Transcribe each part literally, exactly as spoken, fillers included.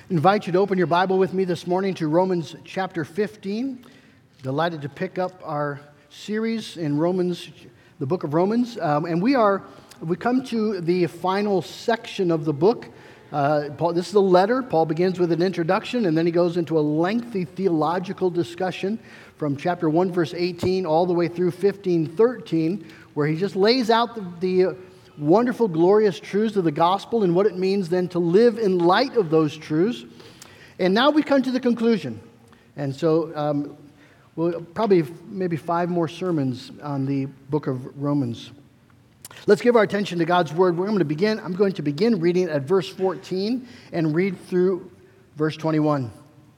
Invite you to open your Bible with me this morning to Romans chapter fifteen. Delighted to pick up our series in Romans, the book of Romans. Um, and we are, we come to the final section of the book. Uh, Paul, this is a letter. Paul begins with an introduction, and then he goes into a lengthy theological discussion from chapter one, verse eighteen, all the way through fifteen thirteen, where he just lays out the, the wonderful, glorious truths of the gospel and what it means then to live in light of those truths. And now we come to the conclusion. And so um, we'll probably maybe five more sermons on the book of Romans. Let's give our attention to God's word. We're going to begin. I'm going to begin reading at verse fourteen and read through verse twenty-one.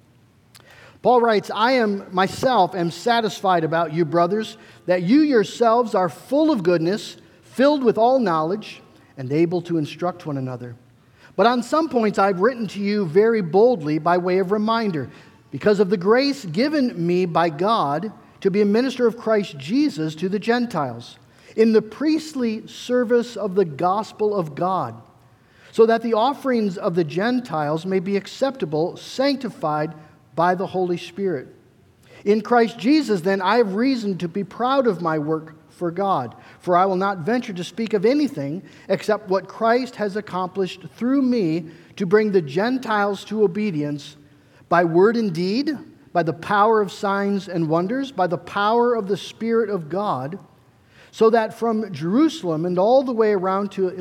Paul writes, I am myself am satisfied about you, brothers, that you yourselves are full of goodness, filled with all knowledge, and able to instruct one another. But on some points I've written to you very boldly by way of reminder, because of the grace given me by God to be a minister of Christ Jesus to the Gentiles, in the priestly service of the gospel of God, so that the offerings of the Gentiles may be acceptable, sanctified by the Holy Spirit. In Christ Jesus, then, I have reason to be proud of my work for God, for I will not venture to speak of anything except what Christ has accomplished through me to bring the Gentiles to obedience by word and deed, by the power of signs and wonders, by the power of the Spirit of God, so that from Jerusalem and all the way around to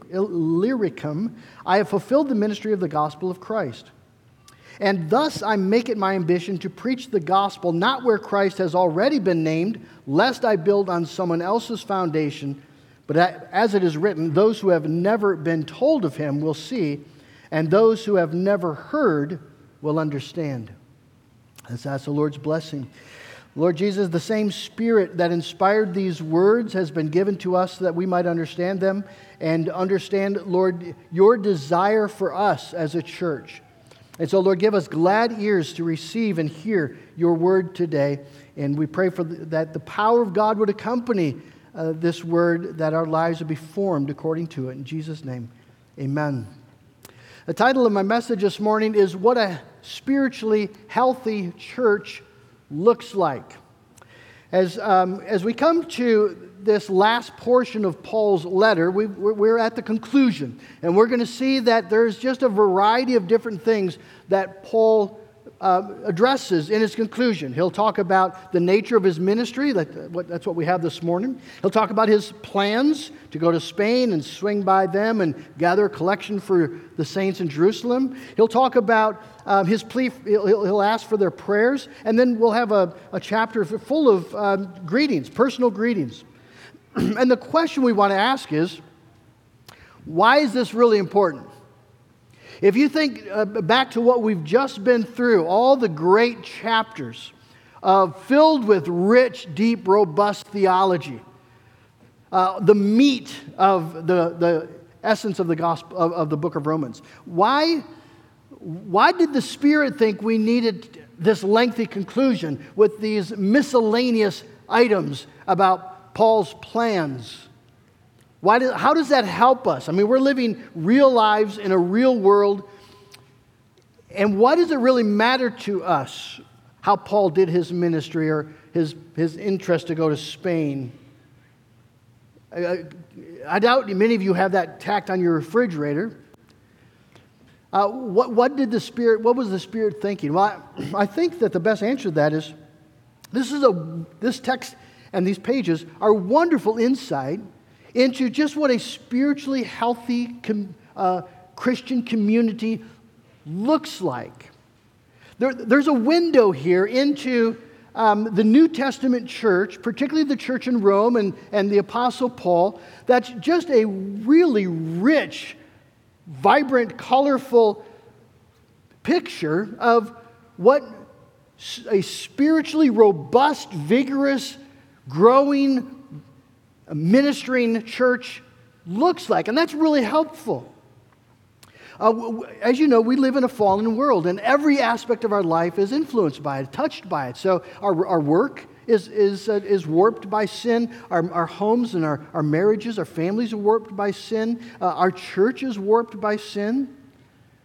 Illyricum, I have fulfilled the ministry of the gospel of Christ. And thus I make it my ambition to preach the gospel not where Christ has already been named, lest I build on someone else's foundation, but as it is written, those who have never been told of him will see, and those who have never heard will understand. Let's ask the Lord's blessing. Lord Jesus, the same Spirit that inspired these words has been given to us so that we might understand them and understand, Lord, your desire for us as a church. And so, Lord, give us glad ears to receive and hear your word today. And we pray for the, that the power of God would accompany uh, this word, that our lives would be formed according to it. In Jesus' name, amen. The title of my message this morning is What a Spiritually Healthy Church Looks Like. As, um, as we come to this last portion of Paul's letter, we, we're at the conclusion. And we're going to see that there's just a variety of different things that Paul uh, addresses in his conclusion. He'll talk about the nature of his ministry. That's what we have this morning. He'll talk about his plans to go to Spain and swing by them and gather a collection for the saints in Jerusalem. He'll talk about um, his plea. He'll, he'll ask for their prayers. And then we'll have a, a chapter full of um, greetings, personal greetings. And the question we want to ask is, why is this really important? If you think uh, back to what we've just been through, all the great chapters uh, filled with rich, deep, robust theology, uh, the meat of the, the essence of the gospel of, of the book of Romans, why, why did the Spirit think we needed this lengthy conclusion with these miscellaneous items about Paul's plans? Why do, how does that help us? I mean, we're living real lives in a real world. And why does it really matter to us how Paul did his ministry or his, his interest to go to Spain? I, I doubt many of you have that tacked on your refrigerator. Uh, what, what did the Spirit, what was the Spirit thinking? Well, I, I think that the best answer to that is this is a this text and these pages are wonderful insight into just what a spiritually healthy com, uh, Christian community looks like. There, there's a window here into um, the New Testament church, particularly the church in Rome and, and the Apostle Paul, that's just a really rich, vibrant, colorful picture of what a spiritually robust, vigorous, growing, ministering church looks like. And that's really helpful. Uh, as you know, we live in a fallen world, and every aspect of our life is influenced by it, touched by it. So our, our work is, is, uh, is warped by sin. Our, our homes and our, our marriages, our families are warped by sin. Uh, our church is warped by sin.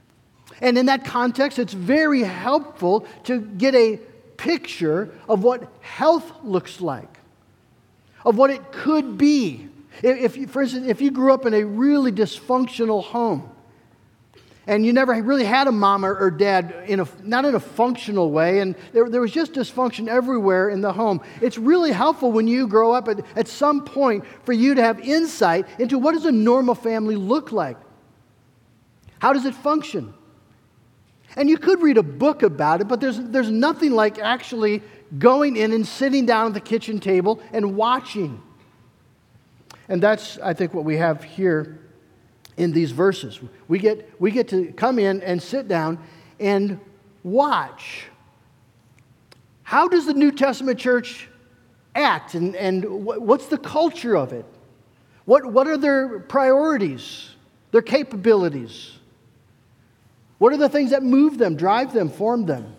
And in that context, it's very helpful to get a picture of what health looks like, of what it could be. If, if, for instance, if you grew up in a really dysfunctional home, and you never really had a mom or, or dad, in a, not in a functional way, and there, there was just dysfunction everywhere in the home, it's really helpful when you grow up at, at some point for you to have insight into what does a normal family look like? How does it function? And you could read a book about it, but there's, there's nothing like actually going in and sitting down at the kitchen table and watching. And that's, I think, what we have here in these verses. We get, we get to come in and sit down and watch. How does the New Testament church act, and, and what's the culture of it? What, what are their priorities, their capabilities? What are the things that move them, drive them, form them?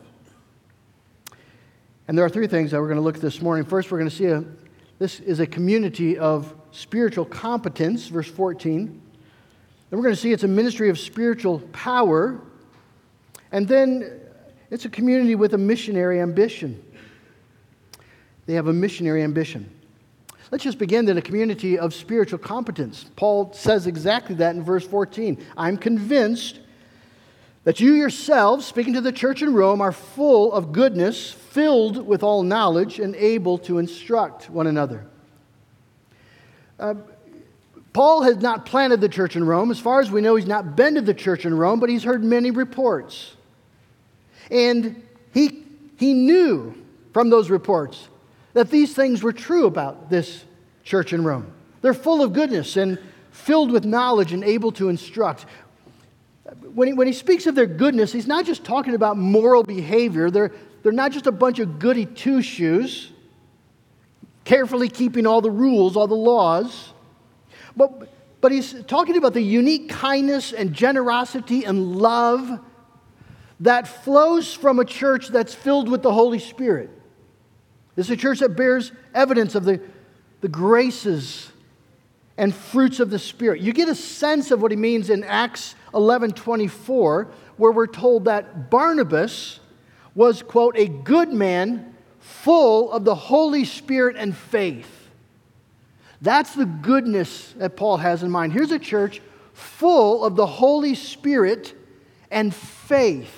And there are three things that we're going to look at this morning. First, we're going to see a, this is a community of spiritual competence, verse fourteen. Then we're going to see it's a ministry of spiritual power. And then it's a community with a missionary ambition. They have a missionary ambition. Let's just begin in a community of spiritual competence. Paul says exactly that in verse fourteen. I'm convinced that you yourselves, speaking to the church in Rome, are full of goodness, filled with all knowledge, and able to instruct one another. Uh, Paul has not planted the church in Rome. As far as we know, he's not been to the church in Rome, but he's heard many reports. And he, he knew from those reports that these things were true about this church in Rome. They're full of goodness and filled with knowledge and able to instruct. When he, when he speaks of their goodness, he's not just talking about moral behavior. They're, they're not just a bunch of goody two-shoes, carefully keeping all the rules, all the laws. But, but he's talking about the unique kindness and generosity and love that flows from a church that's filled with the Holy Spirit. It's a church that bears evidence of the, the graces and fruits of the Spirit. You get a sense of what he means in Acts eleven twenty-four, where we're told that Barnabas was, quote, a good man full of the Holy Spirit and faith. That's the goodness that Paul has in mind. Here's a church full of the Holy Spirit and faith.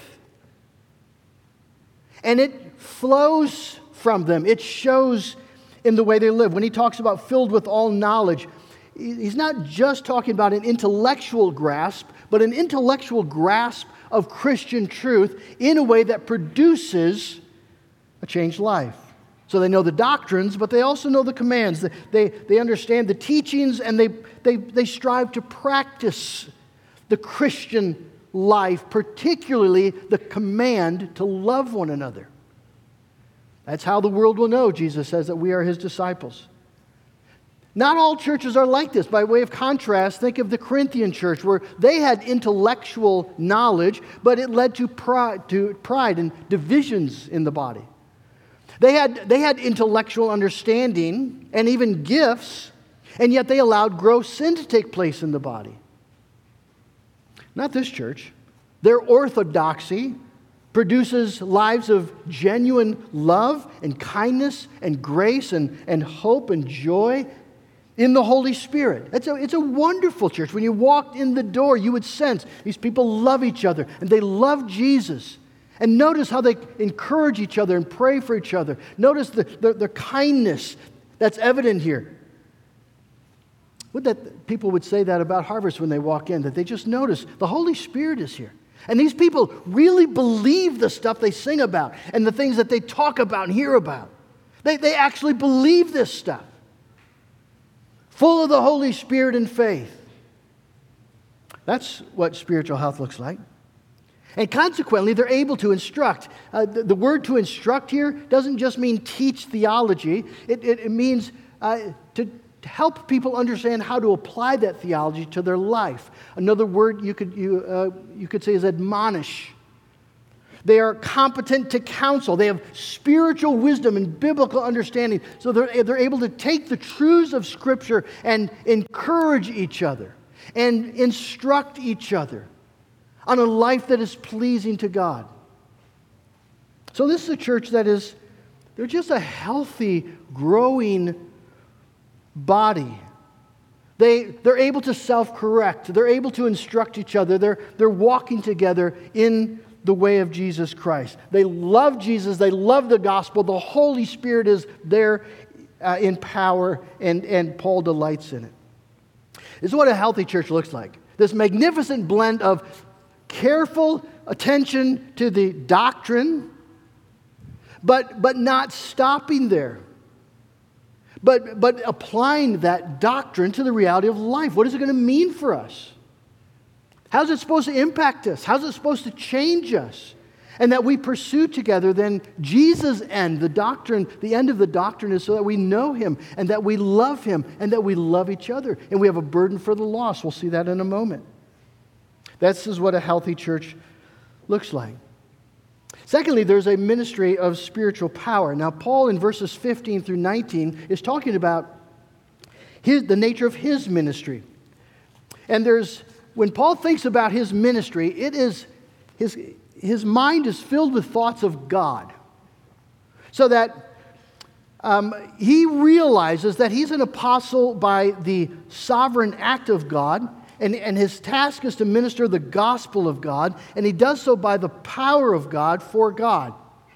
And it flows from them. It shows in the way they live. When he talks about filled with all knowledge, he's not just talking about an intellectual grasp, but an intellectual grasp of Christian truth in a way that produces a changed life. So they know the doctrines, but they also know the commands. They, they understand the teachings, and they, they, they strive to practice the Christian life, particularly the command to love one another. That's how the world will know, Jesus says, that we are his disciples. Not all churches are like this. By way of contrast, think of the Corinthian church, where they had intellectual knowledge, but it led to pride, to pride and divisions in the body. They had, they had intellectual understanding and even gifts, and yet they allowed gross sin to take place in the body. Not this church. Their orthodoxy produces lives of genuine love and kindness and grace and, and hope and joy in the Holy Spirit. It's a, it's a wonderful church. When you walked in the door, you would sense these people love each other and they love Jesus. And notice how they encourage each other and pray for each other. Notice the, the, the kindness that's evident here. Would that people would say that about Harvest when they walk in, that they just notice the Holy Spirit is here. And these people really believe the stuff they sing about and the things that they talk about and hear about. They, they actually believe this stuff. Full of the Holy Spirit and faith. That's what spiritual health looks like. And consequently, they're able to instruct. Uh, the, the word to instruct here doesn't just mean teach theology. It, it, it means uh, to, to help people understand how to apply that theology to their life. Another word you could, you, uh, you could say is admonish. They are competent to counsel. They have spiritual wisdom and biblical understanding. So they're, they're able to take the truths of Scripture and encourage each other and instruct each other. on a life that is pleasing to God. So this is a church that is, they're just a healthy, growing body. They, they're able to self-correct. They're able to instruct each other. They're, they're walking together in the way of Jesus Christ. They love Jesus. They love the gospel. The Holy Spirit is there uh, in power, and, and Paul delights in it. This is what a healthy church looks like. This magnificent blend of careful attention to the doctrine, but, but not stopping there. But, but applying that doctrine to the reality of life. What is it going to mean for us? How's it supposed to impact us? How's it supposed to change us? And that we pursue together then Jesus' end, the doctrine, the end of the doctrine is so that we know Him and that we love Him and that we love each other. And we have a burden for the lost. We'll see that in a moment. This is what a healthy church looks like. Secondly, there's a ministry of spiritual power. Now, Paul in verses fifteen through nineteen is talking about his, the nature of his ministry. And there's, when Paul thinks about his ministry, it is, his, his mind is filled with thoughts of God. So that um, he realizes that he's an apostle by the sovereign act of God. And, and his task is to minister the gospel of God, and he does so by the power of God for God.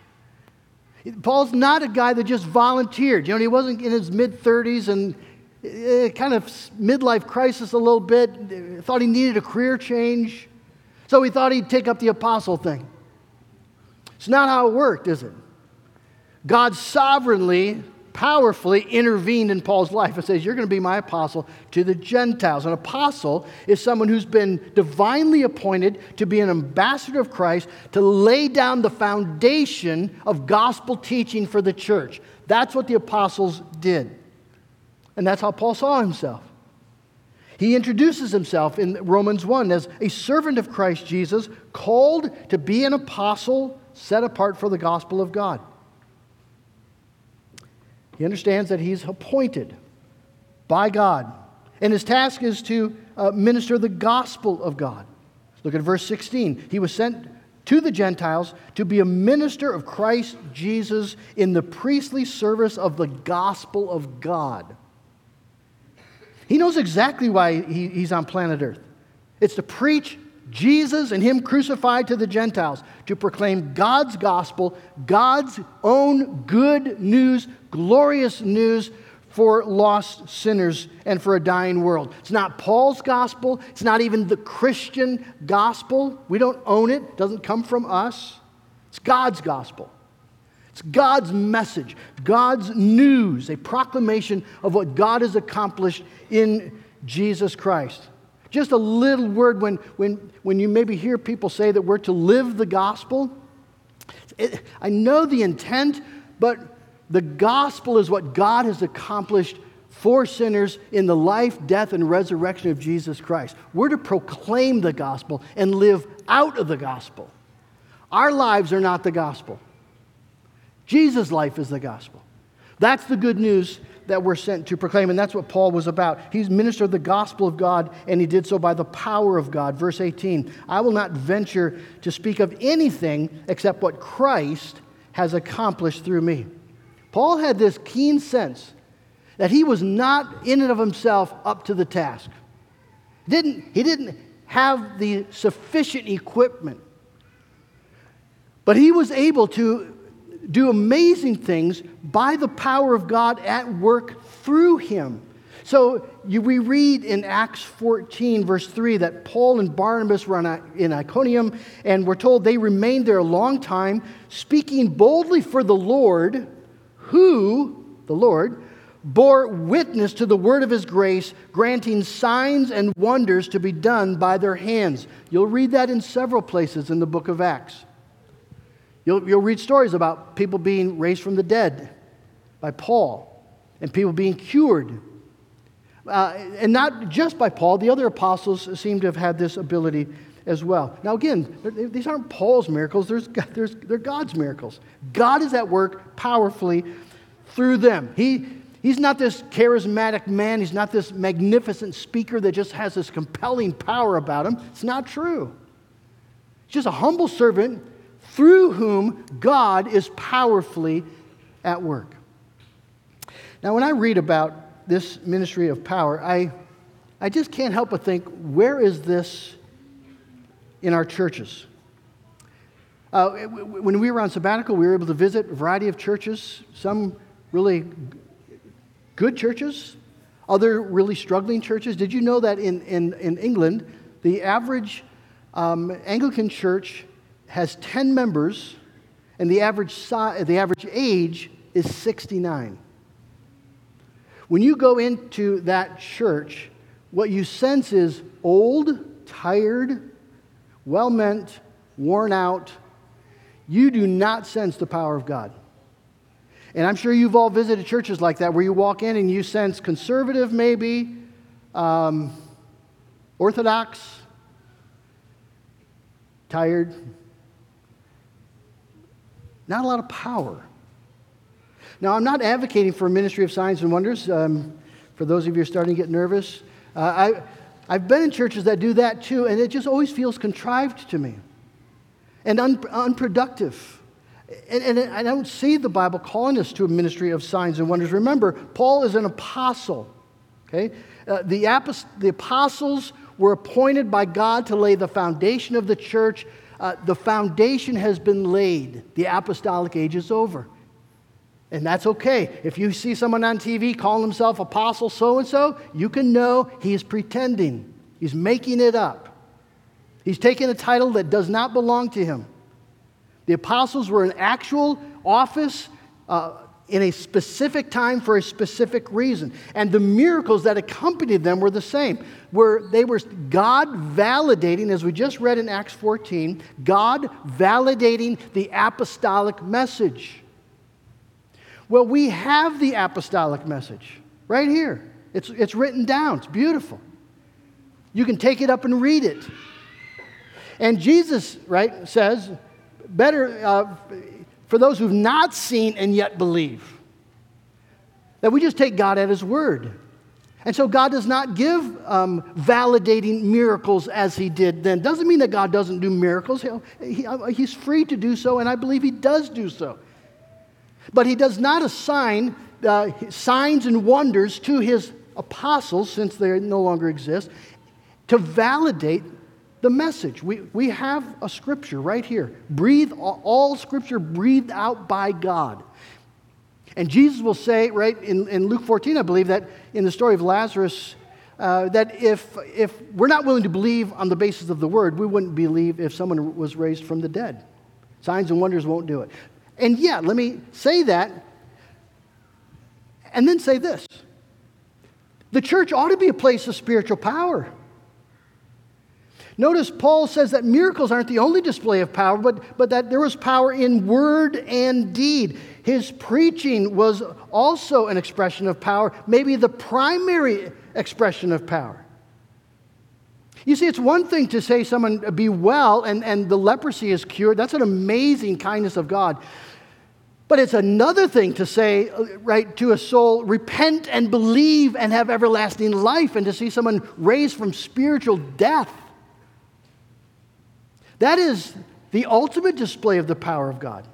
Paul's not a guy that just volunteered. You know, he wasn't in his mid-thirties and uh, kind of midlife crisis a little bit, thought he needed a career change, so he thought he'd take up the apostle thing. It's not how it worked, is it? God sovereignly, powerfully intervened in Paul's life and says, you're going to be my apostle to the Gentiles. An apostle is someone who's been divinely appointed to be an ambassador of Christ, to lay down the foundation of gospel teaching for the church. That's what the apostles did. And that's how Paul saw himself. He introduces himself in Romans one as a servant of Christ Jesus, called to be an apostle set apart for the gospel of God. He understands that he's appointed by God. And his task is to uh, minister the gospel of God. Look at verse sixteen. He was sent to the Gentiles to be a minister of Christ Jesus in the priestly service of the gospel of God. He knows exactly why he, he's on planet Earth. It's to preach Jesus and Him crucified to the Gentiles, to proclaim God's gospel, God's own good news, glorious news for lost sinners and for a dying world. It's not Paul's gospel. It's not even the Christian gospel. We don't own it. It doesn't come from us. It's God's gospel. It's God's message, God's news, a proclamation of what God has accomplished in Jesus Christ. Just a little word when, when, when you maybe hear people say that we're to live the gospel. It, I know the intent, but the gospel is what God has accomplished for sinners in the life, death, and resurrection of Jesus Christ. We're to proclaim the gospel and live out of the gospel. Our lives are not the gospel. Jesus' life is the gospel. That's the good news that we're sent to proclaim, and that's what Paul was about. He's ministered the gospel of God, and he did so by the power of God. Verse eighteen, I will not venture to speak of anything except what Christ has accomplished through me. Paul had this keen sense that he was not in and of himself up to the task. He didn't, he didn't have the sufficient equipment, but he was able to do amazing things by the power of God at work through him. So you, we read in Acts fourteen, verse three, that Paul and Barnabas were on, in Iconium, and we're told they remained there a long time, speaking boldly for the Lord, who, the Lord, bore witness to the word of His grace, granting signs and wonders to be done by their hands. You'll read that in several places in the book of Acts. You'll, you'll read stories about people being raised from the dead by Paul and people being cured. Uh, and not just by Paul, the other apostles seem to have had this ability as well. Now again, these aren't Paul's miracles, there's, there's, they're God's miracles. God is at work powerfully through them. He, he's not this charismatic man, he's not this magnificent speaker that just has this compelling power about him. It's not true. He's just a humble servant through whom God is powerfully at work. Now, when I read about this ministry of power, I, I just can't help but think, where is this in our churches? Uh, when we were on sabbatical, we were able to visit a variety of churches, some really good churches, other really struggling churches. Did you know that in, in, in England, the average um, Anglican church has ten members, and the average, si- the average age is sixty-nine? When you go into that church, what you sense is old, tired, well-meant, worn out. You do not sense the power of God. And I'm sure you've all visited churches like that where you walk in and you sense conservative maybe, um, orthodox, tired. Not a lot of power. Now, I'm not advocating for a ministry of signs and wonders. Um, for those of you who are starting to get nervous, uh, I, I've been in churches that do that too, and it just always feels contrived to me and un- unproductive. And, and I don't see the Bible calling us to a ministry of signs and wonders. Remember, Paul is an apostle. Okay, uh, the, apost- the apostles were appointed by God to lay the foundation of the church. Uh, the foundation has been laid. The apostolic age is over. And that's okay. If you see someone on T V calling himself apostle so-and-so, you can know he is pretending. He's making it up. He's taking a title that does not belong to him. The apostles were an actual office uh, in a specific time for a specific reason. And the miracles that accompanied them were the same. Where they were God validating, as we just read in Acts fourteen, God validating the apostolic message. Well, we have the apostolic message right here. It's, it's written down. It's beautiful. You can take it up and read it. And Jesus, right, says, better uh, for those who've not seen and yet believe, that we just take God at His word. And so God does not give um, validating miracles as He did then. Doesn't mean that God doesn't do miracles. He'll, he, He's free to do so, and I believe He does do so. But He does not assign uh, signs and wonders to His apostles, since they no longer exist, to validate the message. We, we have a scripture right here. Breathe, all scripture breathed out by God. And Jesus will say, right, in, in Luke fourteen, I believe, that in the story of Lazarus, uh, that if, if we're not willing to believe on the basis of the word, we wouldn't believe if someone was raised from the dead. Signs and wonders won't do it. And yeah, let me say that, and then say this. The church ought to be a place of spiritual power. Notice Paul says that miracles aren't the only display of power, but, but that there was power in word and deed. His preaching was also an expression of power, maybe the primary expression of power. You see, it's one thing to say someone be well and, and the leprosy is cured. That's an amazing kindness of God. But it's another thing to say, right, to a soul, repent and believe and have everlasting life, and to see someone raised from spiritual death. That is the ultimate display of the power of God.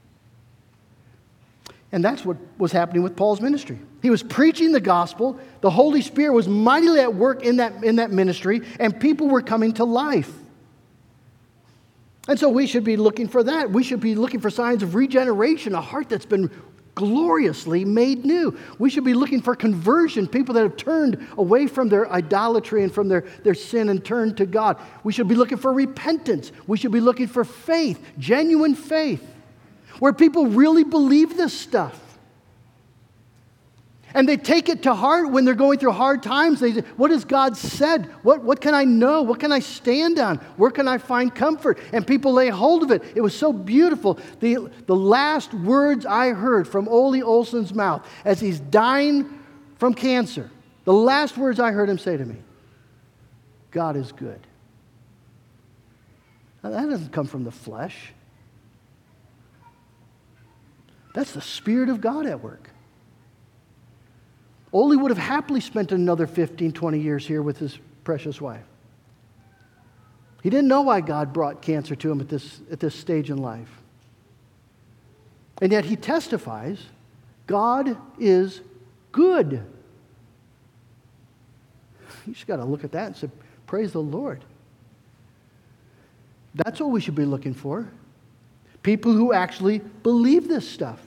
And that's what was happening with Paul's ministry. He was preaching the gospel. The Holy Spirit was mightily at work in that, in that ministry, and people were coming to life. And so we should be looking for that. We should be looking for signs of regeneration, a heart that's been gloriously made new. We should be looking for conversion, people that have turned away from their idolatry and from their, their sin and turned to God. We should be looking for repentance. We should be looking for faith, genuine faith, where people really believe this stuff. And they take it to heart when they're going through hard times. They say, what has God said? What, what can I know? What can I stand on? Where can I find comfort? And people lay hold of it. It was so beautiful. The, the last words I heard from Ole Olson's mouth as he's dying from cancer, the last words I heard him say to me, God is good. Now, that doesn't come from the flesh. That's the Spirit of God at work. Ole would have happily spent another fifteen, twenty years here with his precious wife. He didn't know why God brought cancer to him at this, at this stage in life. And yet he testifies, God is good. You just got to look at that and say, praise the Lord. That's what we should be looking for. People who actually believe this stuff.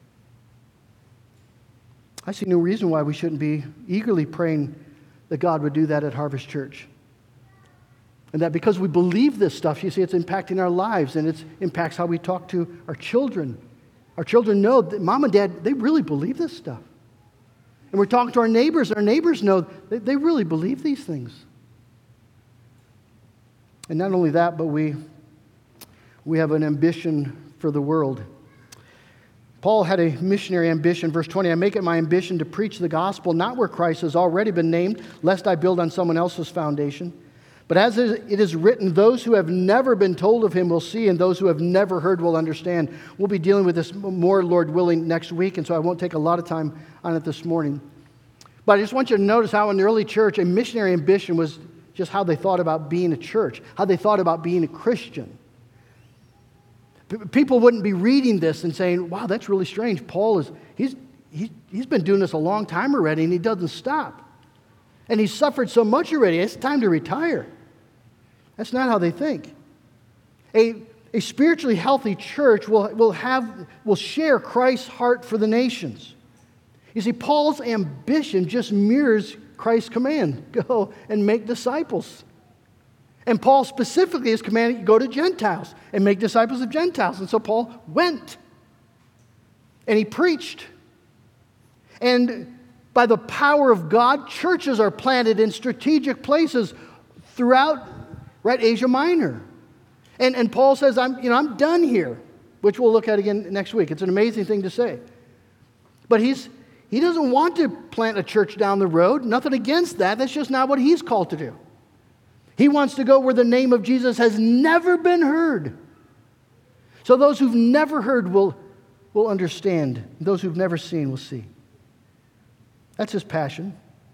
I see no reason why we shouldn't be eagerly praying that God would do that at Harvest Church. And that because we believe this stuff, you see, it's impacting our lives and it impacts how we talk to our children. Our children know that mom and dad, they really believe this stuff. And we're talking to our neighbors. Our neighbors know that they really believe these things. And not only that, but we, we have an ambition for the world. Paul had a missionary ambition. Verse twenty, I make it my ambition to preach the gospel, not where Christ has already been named, lest I build on someone else's foundation. But as it is written, those who have never been told of him will see, and those who have never heard will understand. We'll be dealing with this more, Lord willing, next week, and so I won't take a lot of time on it this morning. But I just want you to notice how in the early church, a missionary ambition was just how they thought about being a church, how they thought about being a Christian. P- people wouldn't be reading this and saying, wow, that's really strange. Paul is, he's, he's, he's been doing this a long time already, and he doesn't stop. And he's suffered so much already, it's time to retire. That's not how they think. A, a spiritually healthy church will, will, have, will share Christ's heart for the nations. You see, Paul's ambition just mirrors Christ's command, go and make disciples. And Paul specifically is commanded, go to Gentiles and make disciples of Gentiles. And so Paul went and he preached. And by the power of God, churches are planted in strategic places throughout right, Asia Minor. And, and Paul says, I'm, you know, I'm done here, which we'll look at again next week. It's an amazing thing to say. But he's, he doesn't want to plant a church down the road. Nothing against that. That's just not what he's called to do. He wants to go where the name of Jesus has never been heard. So those who've never heard will, will understand. Those who've never seen will see. That's his passion.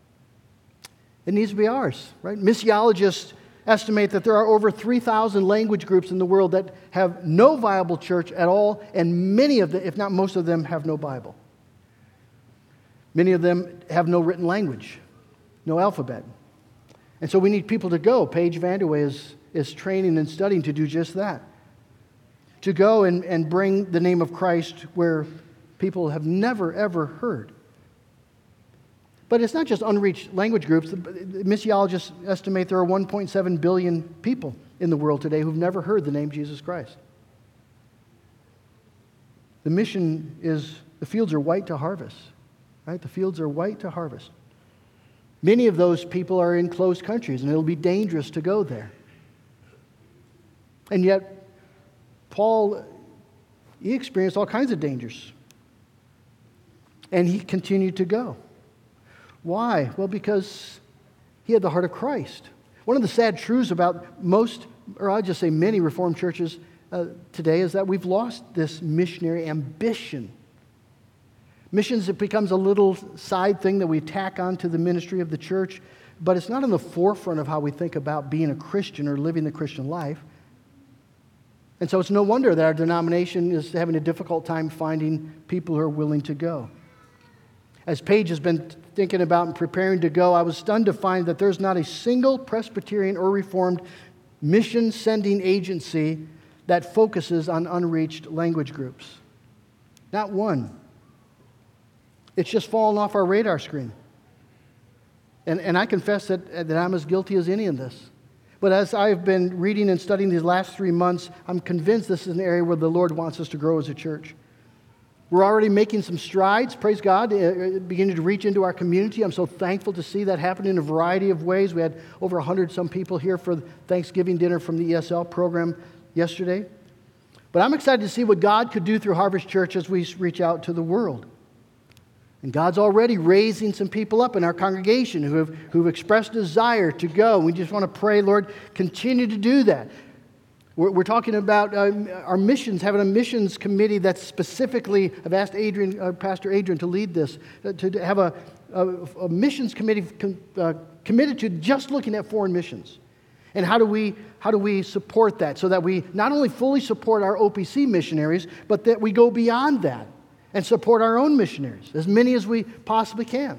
It needs to be ours, right? Missiologists estimate that there are over three thousand language groups in the world that have no viable church at all, and many of them, if not most of them, have no Bible. Many of them have no written language, no alphabet. And so we need people to go. Paige Vanderway is, is training and studying to do just that. To go and, and bring the name of Christ where people have never, ever heard. But it's not just unreached language groups. The missiologists estimate there are one point seven billion people in the world today who've never heard the name Jesus Christ. The mission is, the fields are white to harvest, right? The fields are white to harvest. Many of those people are in closed countries, and it'll be dangerous to go there. And yet, Paul, he experienced all kinds of dangers. And he continued to go. Why? Well, because he had the heart of Christ. One of the sad truths about most, or I'll just say many Reformed churches uh, today is that we've lost this missionary ambition. Missions, it becomes a little side thing that we tack onto the ministry of the church, but it's not in the forefront of how we think about being a Christian or living the Christian life. And so it's no wonder that our denomination is having a difficult time finding people who are willing to go. As Paige has been thinking about and preparing to go, I was stunned to find that there's not a single Presbyterian or Reformed mission-sending agency that focuses on unreached language groups. Not one. It's just fallen off our radar screen. And, and I confess that, that I'm as guilty as any in this. But as I've been reading and studying these last three months, I'm convinced this is an area where the Lord wants us to grow as a church. We're already making some strides, praise God, uh, beginning to reach into our community. I'm so thankful to see that happen in a variety of ways. We had over one hundred some people here for Thanksgiving dinner from the E S L program yesterday. But I'm excited to see what God could do through Harvest Church as we reach out to the world. And God's already raising some people up in our congregation who have who've expressed desire to go. We just want to pray, Lord, continue to do that. We're, we're talking about uh, our missions, having a missions committee that's specifically, I've asked Adrian, uh, Pastor Adrian to lead this, uh, to have a, a, a missions committee com, uh, committed to just looking at foreign missions. And how do we how do we support that so that we not only fully support our O P C missionaries, but that we go beyond that and support our own missionaries, as many as we possibly can?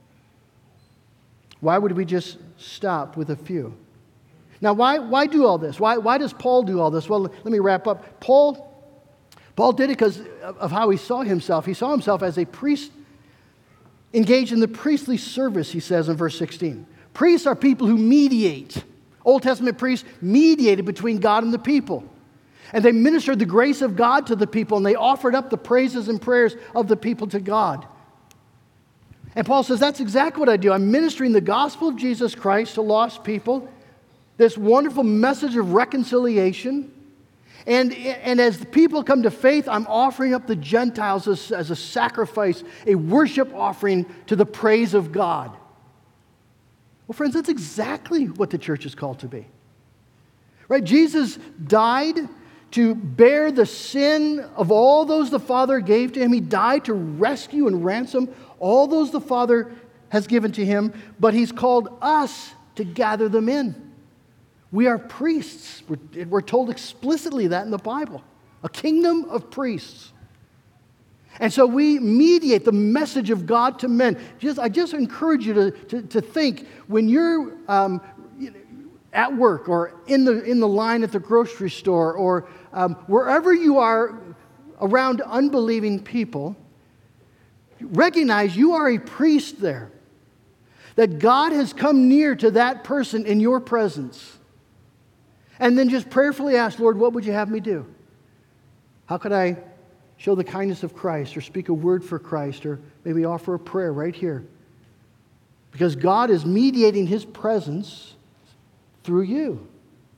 Why would we just stop with a few? Now, why, why do all this? Why, why does Paul do all this? Well, let me wrap up. Paul, Paul did it because of how he saw himself. He saw himself as a priest engaged in the priestly service, he says in verse sixteen. Priests are people who mediate. Old Testament priests mediated between God and the people. And they ministered the grace of God to the people, and they offered up the praises and prayers of the people to God. And Paul says, that's exactly what I do. I'm ministering the gospel of Jesus Christ to lost people, this wonderful message of reconciliation. And, and as the people come to faith, I'm offering up the Gentiles as, as a sacrifice, a worship offering to the praise of God. Well, friends, that's exactly what the church is called to be. Right? Jesus died to bear the sin of all those the Father gave to him. He died to rescue and ransom all those the Father has given to him, but he's called us to gather them in. We are priests. We're, we're told explicitly that in the Bible. A kingdom of priests. And so we mediate the message of God to men. Just, I just encourage you to, to, to think when you're um, at work or in the, in the line at the grocery store or um, wherever you are around unbelieving people, recognize you are a priest there. That God has come near to that person in your presence. And then just prayerfully ask, Lord, what would you have me do? How could I show the kindness of Christ or speak a word for Christ or maybe offer a prayer right here? Because God is mediating his presence through you.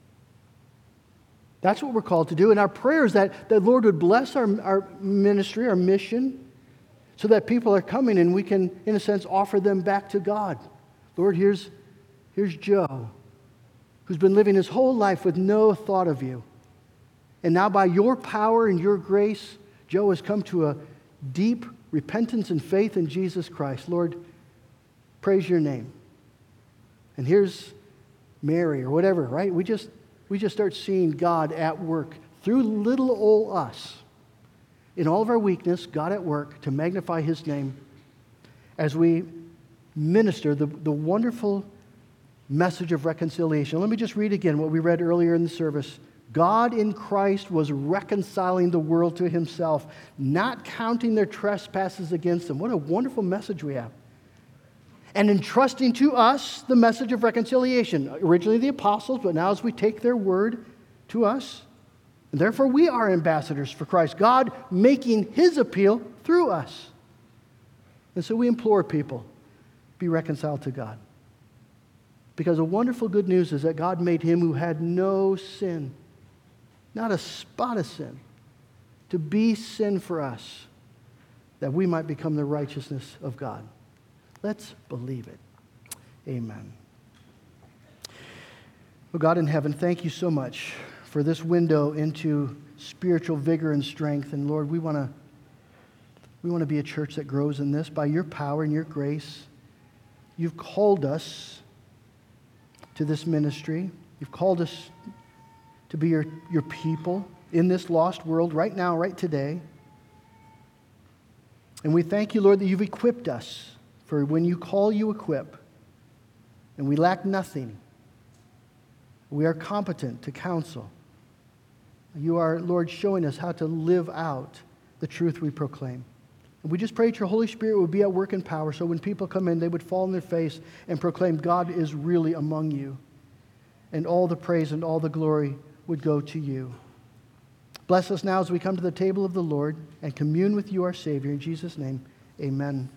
That's what we're called to do. And our prayer is that the Lord would bless our, our ministry, our mission, so that people are coming and we can, in a sense, offer them back to God. Lord, here's, here's Joe, who's been living his whole life with no thought of you. And now by your power and your grace, Joe has come to a deep repentance and faith in Jesus Christ. Lord, praise your name. And here's Mary or whatever, right? We just, we just start seeing God at work through little old us. In all of our weakness, God at work to magnify his name as we minister the, the wonderful message of reconciliation. Let me just read again what we read earlier in the service. God in Christ was reconciling the world to himself, not counting their trespasses against them. What a wonderful message we have. And entrusting to us the message of reconciliation. Originally the apostles, but now as we take their word to us, and therefore we are ambassadors for Christ. God making his appeal through us. And so we implore people, be reconciled to God. Because the wonderful good news is that God made him who had no sin, not a spot of sin, to be sin for us, that we might become the righteousness of God. Let's believe it. Amen. Oh, God in heaven, thank you so much for this window into spiritual vigor and strength. And Lord, we want to we want to be a church that grows in this by your power and your grace. You've called us to this ministry. You've called us to be your, your people in this lost world right now, right today. And we thank you, Lord, that you've equipped us. For when you call, you equip. And we lack nothing. We are competent to counsel. You are, Lord, showing us how to live out the truth we proclaim. And we just pray that your Holy Spirit would be at work in power so when people come in, they would fall on their face and proclaim God is really among you. And all the praise and all the glory would go to you. Bless us now as we come to the table of the Lord and commune with you, our Savior. In Jesus' name, amen.